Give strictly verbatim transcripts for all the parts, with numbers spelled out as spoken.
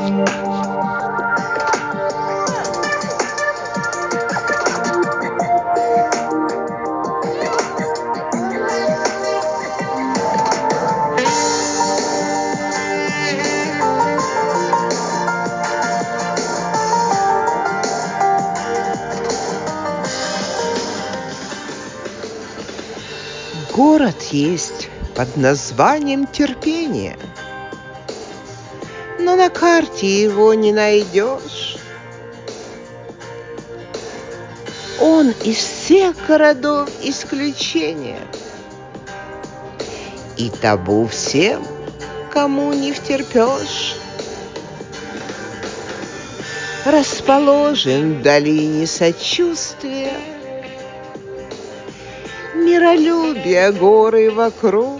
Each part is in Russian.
Город есть под названием Терпение, но на карте его не найдешь. Он из всех городов исключение, и табу всем, кому не втерпешь. Расположен в долине сочувствия, миролюбия горы вокруг.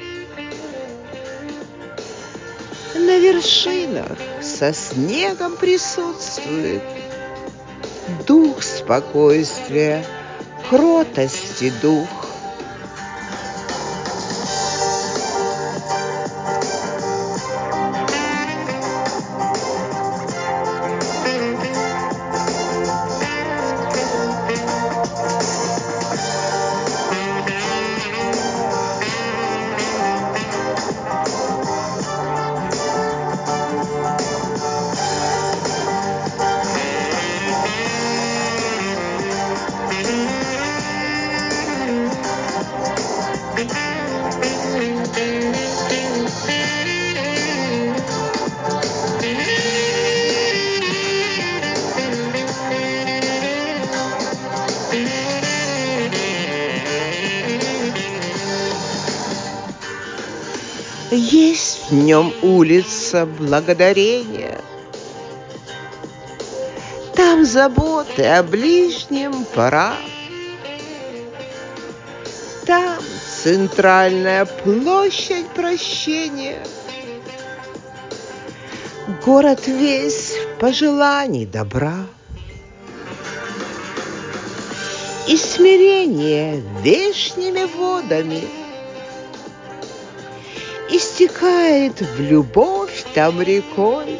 На вершинах со снегом присутствует дух спокойствия, кротости дух. Есть в нем улица Благодарения. Там заботы о ближнем пора. Там центральная площадь Прощения. Город весь пожеланий добра. И смирение вешними водами истекает в любовь там рекой.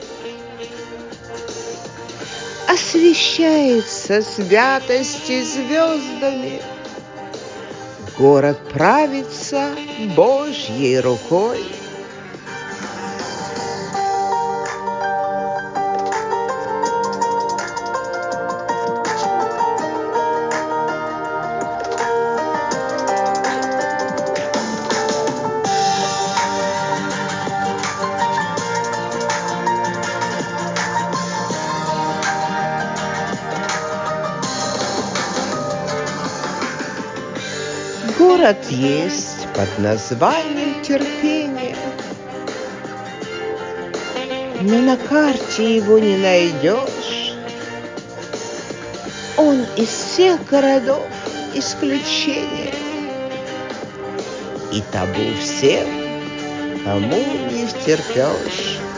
Освещается святости звездами. Город правится Божьей рукой. Город есть под названием Терпение, но на карте его не найдешь. Он из всех городов исключение, и табу всем, кому не втерпешь.